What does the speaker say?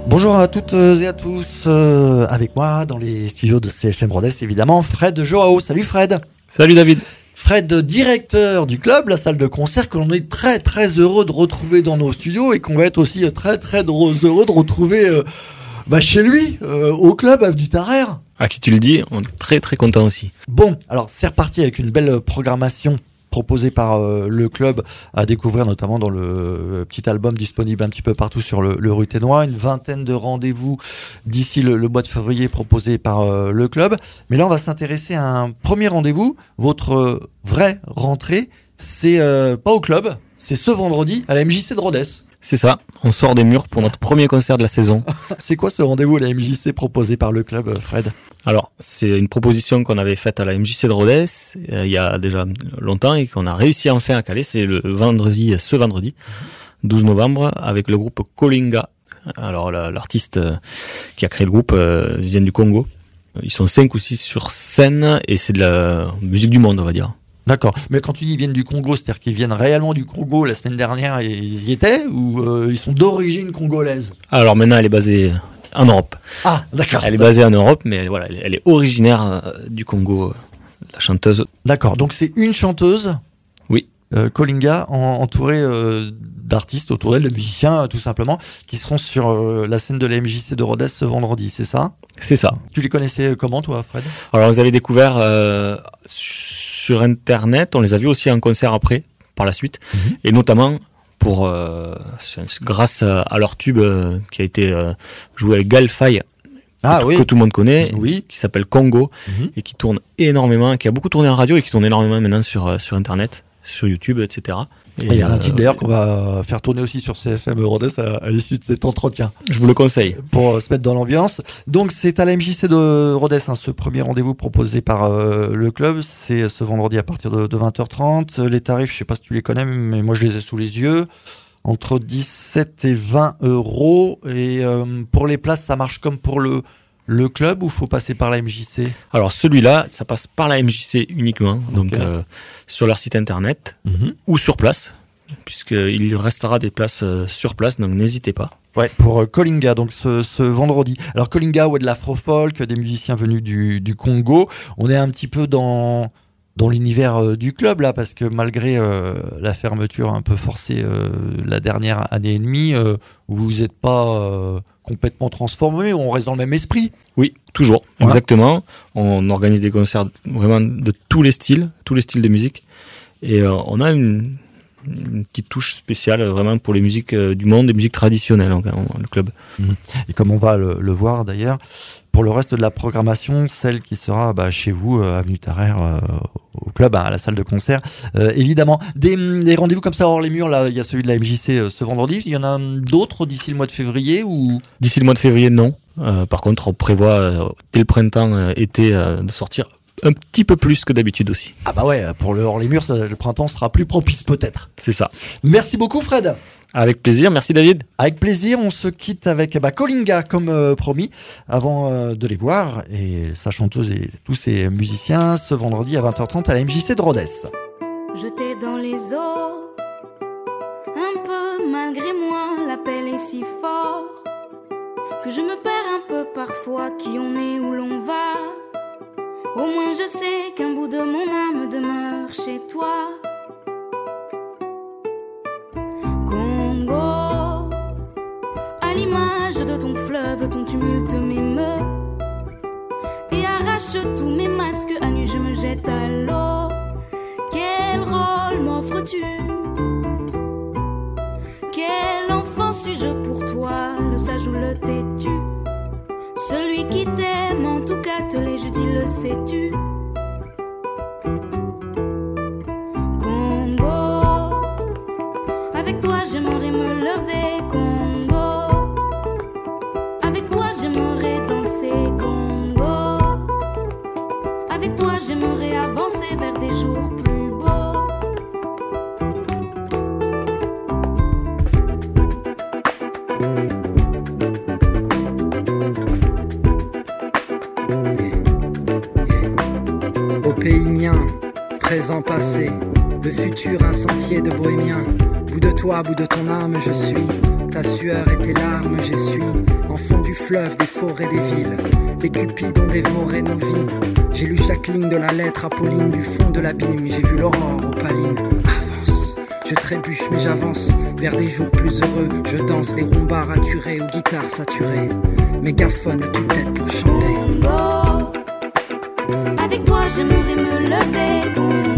Bonjour à toutes et à tous, avec moi dans les studios de CFM Rodez, évidemment, Fred Joao. Salut Fred. Salut David. Fred, directeur du club, la salle de concert que l'on est très très heureux de retrouver dans nos studios et qu'on va être aussi très très heureux de retrouver chez lui, au club avenue Tarare. À qui tu le dis, on est très très content aussi. Bon, alors c'est reparti avec une belle programmation proposé par le club à découvrir notamment dans le petit album disponible un petit peu partout sur le Ruténois, une vingtaine de rendez-vous d'ici le mois de février proposés par le club. Mais là on va s'intéresser à un premier rendez-vous, votre vraie rentrée, c'est pas au club, c'est ce vendredi à la MJC de Rodez. C'est ça, on sort des murs pour notre premier concert de la saison. C'est quoi ce rendez-vous à la MJC proposé par le club, Fred ? Alors, c'est une proposition qu'on avait faite à la MJC de Rodez il y a déjà longtemps et qu'on a réussi enfin à caler. C'est ce vendredi, 12 novembre, avec le groupe Kolinga. Alors, l'artiste qui a créé le groupe vient du Congo. Ils sont 5 ou 6 sur scène et c'est de la musique du monde, on va dire. D'accord, mais quand tu dis ils viennent du Congo, c'est-à-dire qu'ils viennent réellement du Congo la semaine dernière et ils y étaient ou ils sont d'origine congolaise ? Alors maintenant elle est basée en Europe. Ah, d'accord. Elle est basée en Europe, mais voilà, elle est originaire du Congo, la chanteuse. D'accord, donc c'est une chanteuse. Oui. Kolinga, entourée d'artistes autour d'elle, de musiciens tout simplement, qui seront sur la scène de la MJC de Rodez ce vendredi, c'est ça ? C'est ça. Tu les connaissais comment toi, Fred ? Alors on les avait découverts sur Internet, on les a vus aussi en concert après, par la suite, et notamment grâce à leur tube qui a été joué avec Gaël Faye, que tout le monde connaît, qui s'appelle Congo, et qui tourne énormément, qui a beaucoup tourné en radio et qui tourne énormément maintenant sur Internet, sur YouTube, etc. Et il y a un titre d'ailleurs qu'on va faire tourner aussi sur CFM Rodez à l'issue de cet entretien. Je vous le conseille. Pour se mettre dans l'ambiance. Donc c'est à la MJC de Rodez, ce premier rendez-vous proposé par le club. C'est ce vendredi à partir de 20h30. Les tarifs, je ne sais pas si tu les connais, mais moi je les ai sous les yeux. Entre 17 et 20 euros. Et pour les places, ça marche comme pour le club ou faut passer par la MJC ? Alors celui-là, ça passe par la MJC uniquement, donc sur leur site internet ou sur place, puisqu'il restera des places sur place, donc n'hésitez pas. Ouais, pour Kolinga, donc ce vendredi. Alors Kolinga, de l'afro-folk, des musiciens venus du Congo. On est un petit peu dans l'univers du club là, parce que malgré la fermeture un peu forcée la dernière année et demie, vous n'êtes pas complètement transformé, on reste dans le même esprit. Oui, toujours, voilà. Exactement. On organise des concerts vraiment de tous les styles de musique, et on a une petite touche spéciale vraiment pour les musiques du monde, les musiques traditionnelles, le club. Et comme on va le voir d'ailleurs, pour le reste de la programmation, celle qui sera chez vous, avenue Tarare, au club, à la salle de concert, évidemment. Des rendez-vous comme ça hors les murs, là, il y a celui de la MJC ce vendredi. Il y en a d'autres d'ici le mois de février ou... D'ici le mois de février, non. Par contre, on prévoit dès le printemps, été, de sortir un petit peu plus que d'habitude aussi. Ah pour le hors les murs, le printemps sera plus propice peut-être. C'est ça. Merci beaucoup Fred. Avec plaisir, merci David. Avec plaisir, on se quitte avec Kolinga comme promis, avant de les voir, et sa chanteuse et tous ses musiciens ce vendredi à 20h30 à la MJC de Rodez. Jeté dans les eaux, un peu malgré moi, l'appel est si fort que je me perds un peu parfois qui on est, où l'on va. Au moins je sais qu'un bout de mon âme demeure chez toi. Congo, à l'image de ton fleuve, ton tumulte m'émeut et arrache tous mes masques. À nu je me jette à l'eau. Quel rôle m'offres-tu? Quel enfant suis-je pour toi, le sage ou le têtu? Celui qui t'aime, en tout cas te l'ai, je dis, le sais-tu? Congo, avec toi j'aimerais me lever. Congo, avec toi j'aimerais danser. Congo, avec toi j'aimerais avancer vers des jours plus beaux. Au pays mien, présent, passé, le futur un sentier de bohémien. Bout de toi, bout de ton âme, je suis Ta sueur et tes larmes, j'essuie. Enfant du fleuve, des forêts, des villes. Les cupides ont dévoré nos vies. J'ai lu chaque ligne de la lettre Apolline du fond de l'abîme. J'ai vu l'aurore opaline. Avance, je trébuche mais j'avance vers des jours plus heureux. Je danse des rumba raturés aux guitares saturées. Mégaphone à toute tête pour chanter. Avec toi j'aimerais me lever.